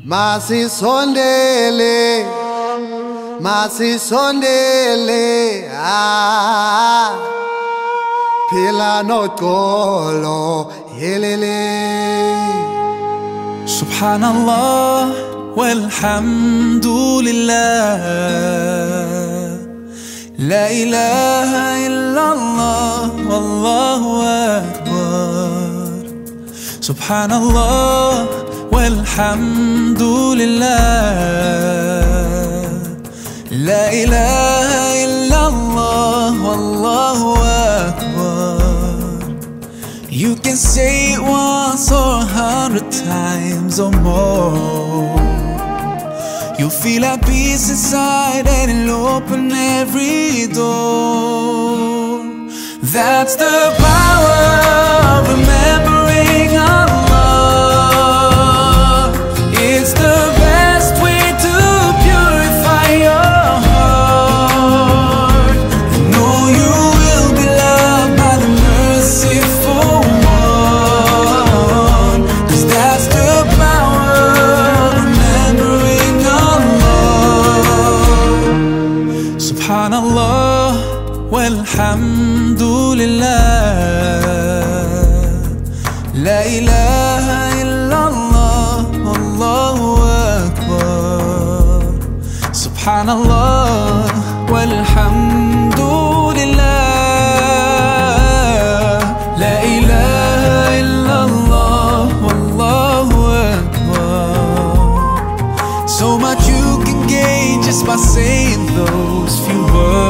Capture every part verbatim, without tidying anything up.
Masisondele, masisondele, ah, phila noxolo yelele. Subhanallah walhamdulillah, la ilaha illallah wallahu akbar. Subhanallah walhamdulillah, la ilaha illallah wallahu akbar. You can say it once or a hundred times or more. You'll feel at peace inside and it'll open every door. That's the power of remembering Allah. It's the best way to purify your heart. Know you will be loved by the merciful one, 'cause that's the power of remembering Allah. Subhanallah walhamdulillah, la ilaha illallah wallahu akbar. Subhanallah walhamdulillah, la ilaha illallah wallahu akbar. So much you can gain just by saying those few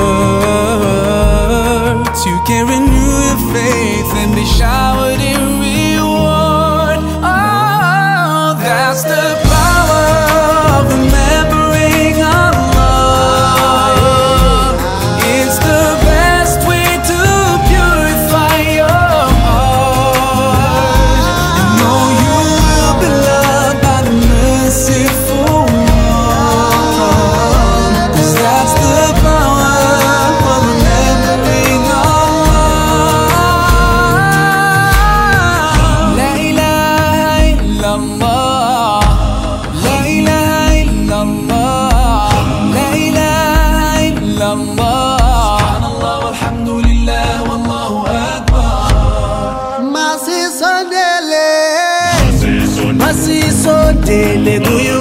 words. You can renew your faith and be showered in reward. Oh, that's the power of remembering Allah. It's the best way to purify your heart. And know you will be loved by the merciful one, 'cause that's the power of remembering Allah. La ilaha illallah, la ilaha illallah, la ilaha illallah. Subhanallah walhamdulillah wallahu akbar. Masisondele, masisondele kuyo.